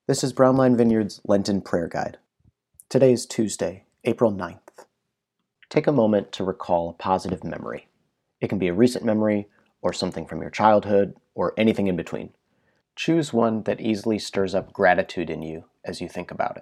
This is Brownline Vineyard's Lenten Prayer Guide. Today is Tuesday, April 9th. Take a moment to recall a positive memory. It can be a recent memory, or something from your childhood, or anything in between. Choose one that easily stirs up gratitude in you as you think about it.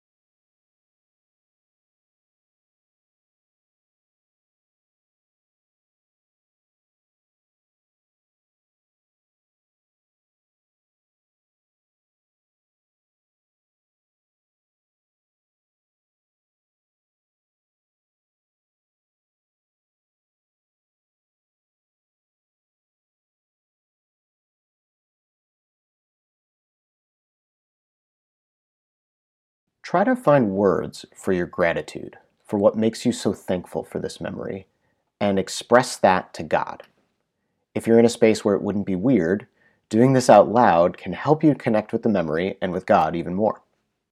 Try to find words for your gratitude, for what makes you so thankful for this memory, and express that to God. If you're in a space where it wouldn't be weird, doing this out loud can help you connect with the memory and with God even more.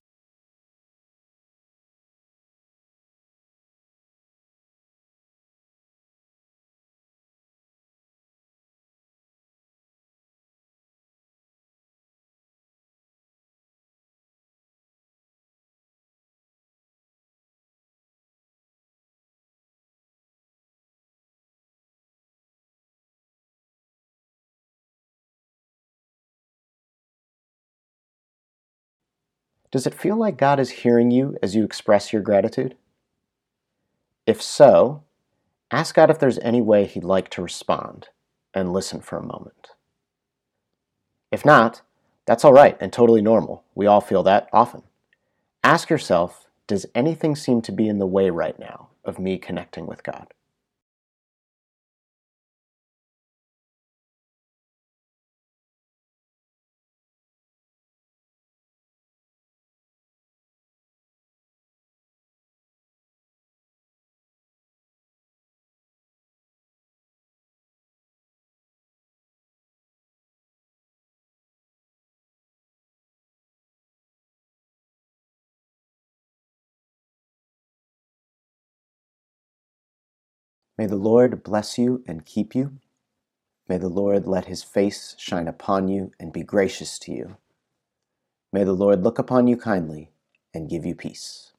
Does it feel like God is hearing you as you express your gratitude? If so, ask God if there's any way He'd like to respond, and listen for a moment. If not, that's all right and totally normal. We all feel that often. Ask yourself, does anything seem to be in the way right now of me connecting with God? May the Lord bless you and keep you. May the Lord let His face shine upon you and be gracious to you. May the Lord look upon you kindly and give you peace.